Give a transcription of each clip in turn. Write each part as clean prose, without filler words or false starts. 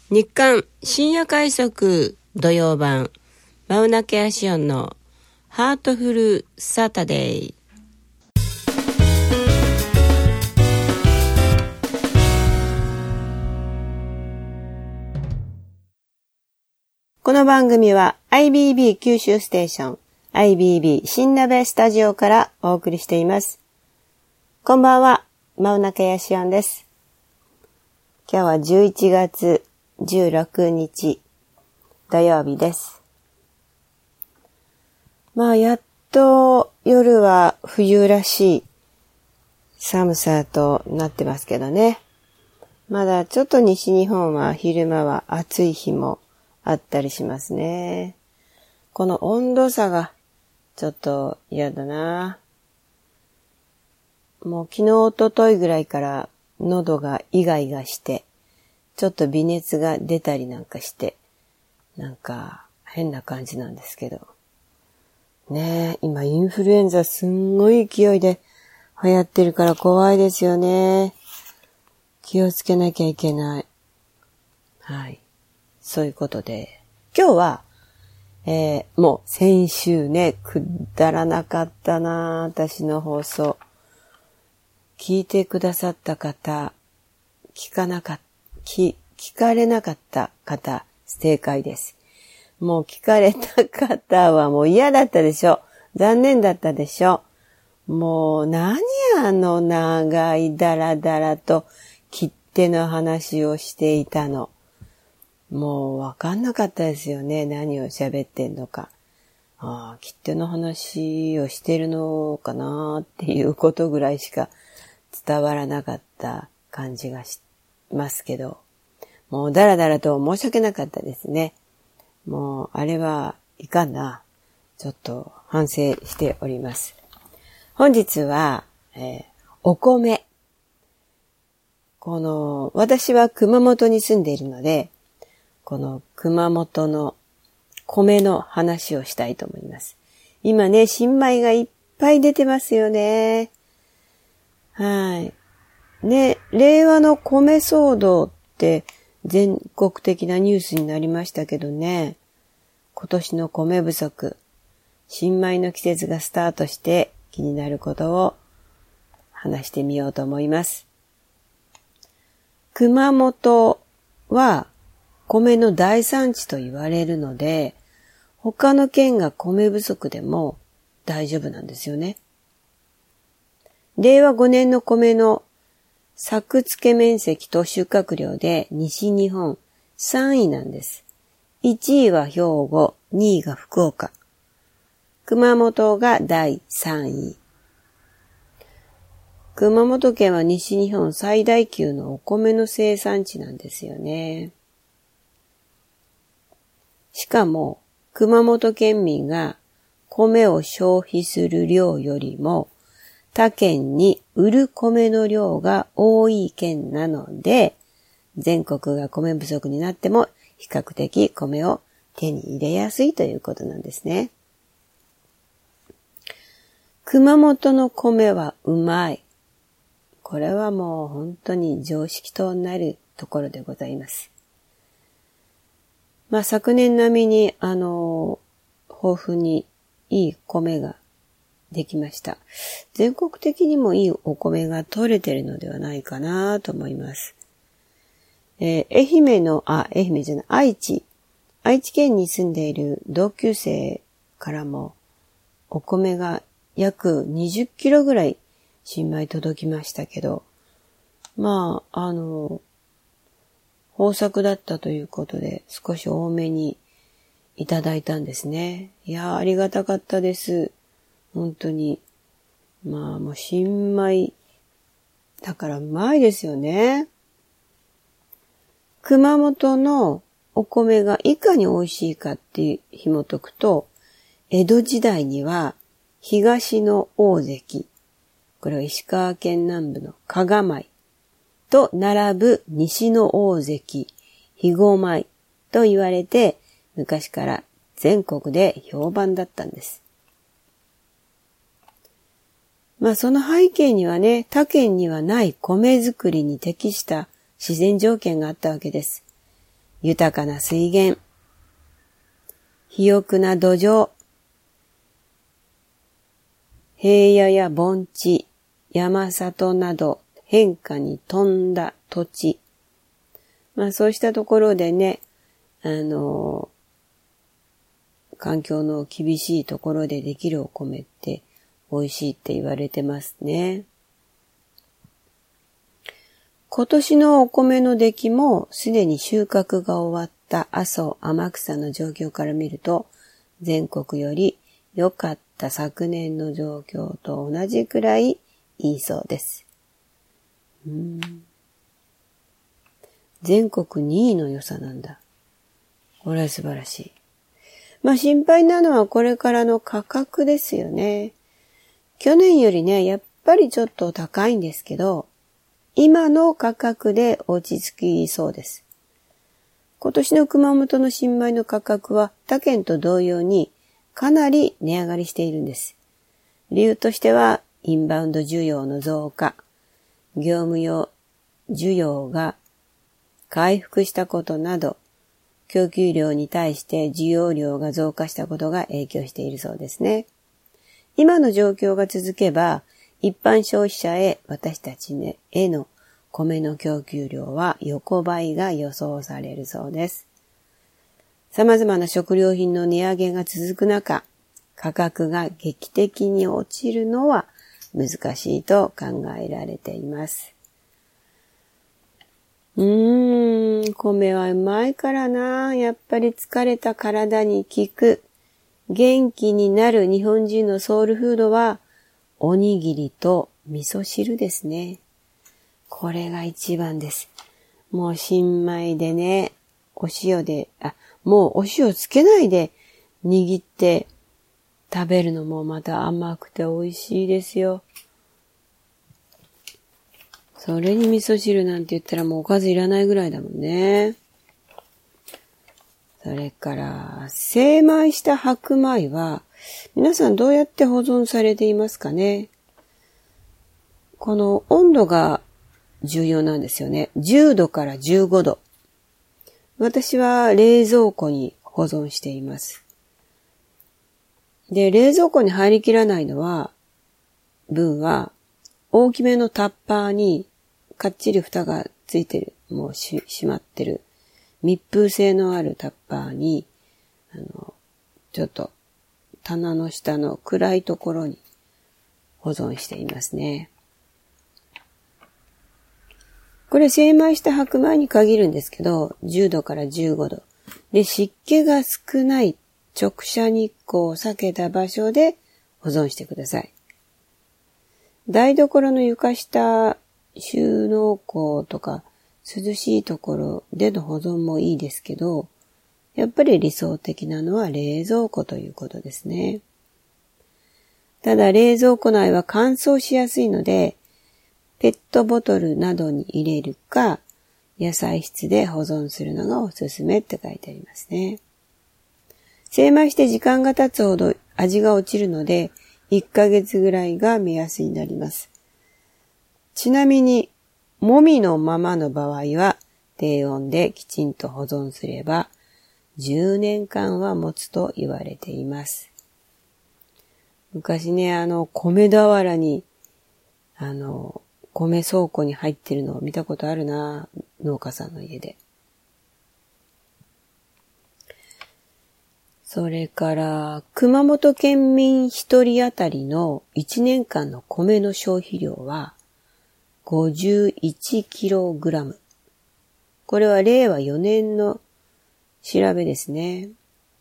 日刊深夜快速土曜版マウナケアシオンのハートフルサタデー。この番組は IBB 九州ステーション IBB 新鍋スタジオからお送りしています。こんばんは、マウナケアシオンです。今日は11月16日土曜日です。やっと夜は冬らしい寒さとなってますけどね。まだちょっと西日本は昼間は暑い日もあったりしますね。この温度差がちょっと嫌だな。もう昨日一昨日ぐらいから喉がイガイガして、ちょっと微熱が出たりなんかして、なんか変な感じなんですけど。ねえ、今インフルエンザすんごい勢いで流行ってるから怖いですよね。気をつけなきゃいけない。はい。そういうことで、今日は、もう先週ね、くだらなかったな、私の放送。聞いてくださった方、聞かれなかった方、正解です。もう聞かれた方はもう嫌だったでしょ。残念だったでしょ。もう何長いだらだらと切手の話をしていたの。もうわかんなかったですよね。何を喋ってんのか。切手の話をしてるのかなっていうことぐらいしか伝わらなかった感じがしますけど。もうだらだらと申し訳なかったですね。もうあれはいかんな。ちょっと反省しております。本日は、お米。私は熊本に住んでいるので、この熊本の米の話をしたいと思います。今ね、新米がいっぱい出てますよね。はい。ね、令和の米騒動って全国的なニュースになりましたけどね。今年の米不足、新米の季節がスタートして気になることを話してみようと思います。熊本は米の大産地と言われるので、他の県が米不足でも大丈夫なんですよね。令和5年の米の作付面積と収穫量で西日本3位なんです。1位は兵庫、2位が福岡。熊本が第3位。熊本県は西日本最大級のお米の生産地なんですよね。しかも、熊本県民が米を消費する量よりも、他県に売る米の量が多い県なので、全国が米不足になっても比較的米を手に入れやすいということなんですね。熊本の米はうまい。これはもう本当に常識となるところでございます。昨年並みに豊富にいい米ができました。全国的にもいいお米が取れてるのではないかなと思います。愛知県に住んでいる同級生からもお米が約20キロぐらい新米届きましたけど、豊作だったということで少し多めにいただいたんですね。いや、ありがたかったです。本当に。もう新米だからうまいですよね。熊本のお米がいかに美味しいかって紐解くと、江戸時代には東の大関、これは石川県南部の加賀米と並ぶ西の大関、肥後米と言われて、昔から全国で評判だったんです。その背景にはね、他県にはない米作りに適した自然条件があったわけです。 豊かな水源、肥沃な土壌、平野や盆地、山里など変化に富んだ土地。そうしたところでね、環境の厳しいところでできるお米って美味しいって言われてますね。今年のお米の出来もすでに収穫が終わった阿蘇天草の状況から見ると全国より良かった昨年の状況と同じくらいいいそうです。全国2位の良さなんだ。これは素晴らしい。心配なのはこれからの価格ですよね。去年よりね、やっぱりちょっと高いんですけど、今の価格で落ち着きそうです。今年の熊本の新米の価格は他県と同様にかなり値上がりしているんです。理由としてはインバウンド需要の増加、業務用需要が回復したことなど、供給量に対して需要量が増加したことが影響しているそうですね。今の状況が続けば、一般消費者へ私たちへの米の供給量は横ばいが予想されるそうです。様々な食料品の値上げが続く中、価格が劇的に落ちるのは難しいと考えられています。米はうまいからな。やっぱり疲れた体に効く。元気になる日本人のソウルフードは、おにぎりと味噌汁ですね。これが一番です。もう新米でね、お塩で、もうお塩つけないで握って食べるのもまた甘くて美味しいですよ。それに味噌汁なんて言ったらもうおかずいらないぐらいだもんね。それから、精米した白米は、皆さんどうやって保存されていますかね？この温度が重要なんですよね。10度から15度。私は冷蔵庫に保存しています。で、冷蔵庫に入りきらないのは、大きめのタッパーにかっちり蓋がついてる、もう閉まってる、密封性のあるタッパーに、ちょっと棚の下の暗いところに保存していますね。これ精米した白米に限るんですけど、10度から15度。で、湿気が少ない直射日光を避けた場所で保存してください。台所の床下収納庫とか涼しいところでの保存もいいですけど、やっぱり理想的なのは冷蔵庫ということですね。ただ冷蔵庫内は乾燥しやすいので、ペットボトルなどに入れるか、野菜室で保存するのがおすすめって書いてありますね。精米して時間が経つほど味が落ちるので、1ヶ月ぐらいが目安になります。ちなみに、もみのままの場合は、低温できちんと保存すれば、10年間は持つと言われています。昔ね、米俵に、米倉庫に入ってるのを見たことあるな、農家さんの家で。それから、熊本県民一人当たりの1年間の米の消費量は51キログラム。これは令和4年の調べですね。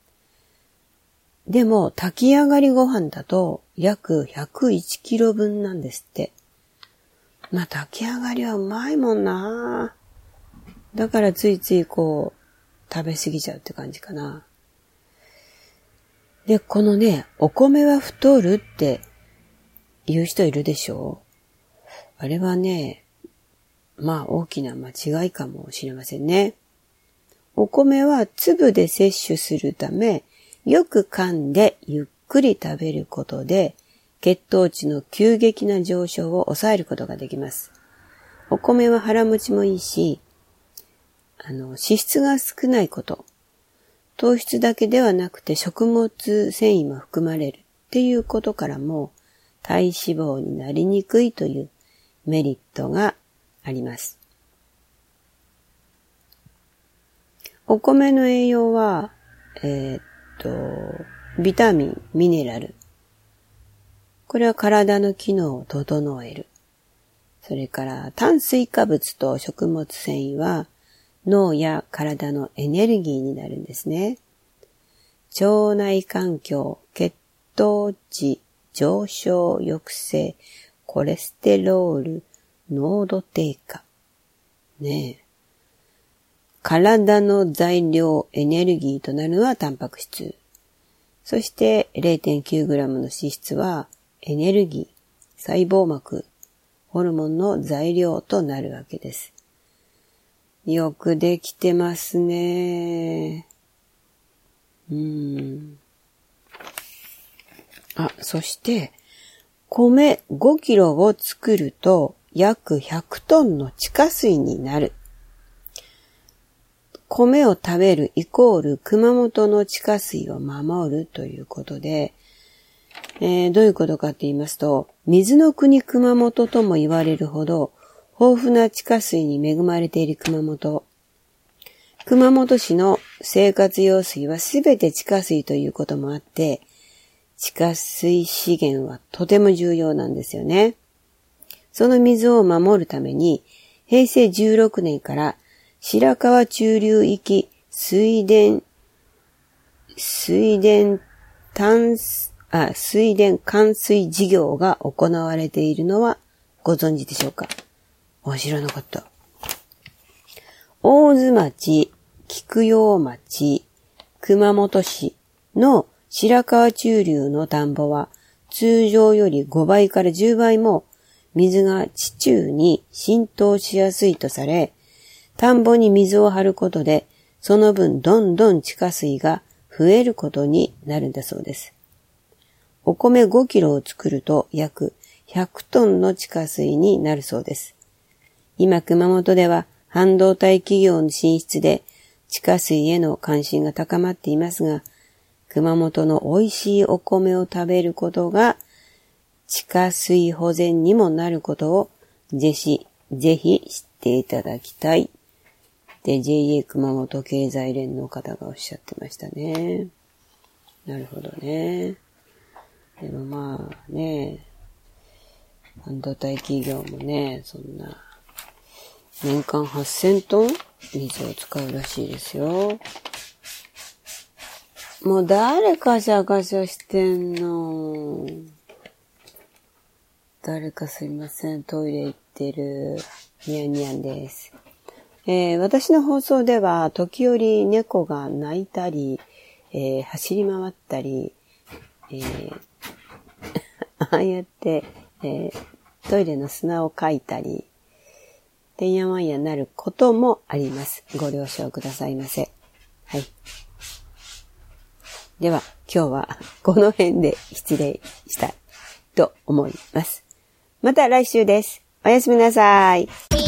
でも、炊き上がりご飯だと約101キロ分なんですって。炊き上がりはうまいもんな。だからついつい食べ過ぎちゃうって感じかな。で、このね、お米は太るって言う人いるでしょ？あれはね、大きな間違いかもしれませんね。お米は粒で摂取するため、よく噛んでゆっくり食べることで、血糖値の急激な上昇を抑えることができます。お米は腹持ちもいいし、 脂質が少ないこと。糖質だけではなくて食物繊維も含まれるっていうことからも体脂肪になりにくいというメリットがあります。お米の栄養は、ビタミン、ミネラル。これは体の機能を整える。それから炭水化物と食物繊維は脳や体のエネルギーになるんですね。腸内環境、血糖値、上昇抑制、コレステロール、濃度低下。ねえ。体の材料、エネルギーとなるのはタンパク質。そして 0.9g の脂質はエネルギー、細胞膜、ホルモンの材料となるわけです。よくできてますね。そして、米5キロを作ると約100トンの地下水になる。米を食べるイコール熊本の地下水を守るということで、どういうことかと言いますと、水の国熊本とも言われるほど豊富な地下水に恵まれている熊本。熊本市の生活用水はすべて地下水ということもあって、地下水資源はとても重要なんですよね。その水を守るために、平成16年から白川中流域水田灌水事業が行われているのはご存知でしょうか？知らなかった。大津町、菊陽町、熊本市の白川中流の田んぼは通常より5倍から10倍も水が地中に浸透しやすいとされ、田んぼに水を張ることで、その分どんどん地下水が増えることになるんだそうです。お米5キロを作ると約100トンの地下水になるそうです。今熊本では半導体企業の進出で地下水への関心が高まっていますが、熊本の美味しいお米を食べることが地下水保全にもなることをぜひ知っていただきたい。で、JA 熊本経済連の方がおっしゃってましたね。なるほどね。でもまあね、半導体企業もね、そんな、年間8000トン水を使うらしいですよ。もう誰カシャカシャしてんの？誰かすいません、トイレ行ってる。ニャンニャンです。私の放送では時折猫が鳴いたり、走り回ったり、ああやって、トイレの砂をかいたり、てんやわんやなることもあります。ご了承くださいませ。はい。では、今日はこの辺で失礼したいと思います。また来週です。おやすみなさい。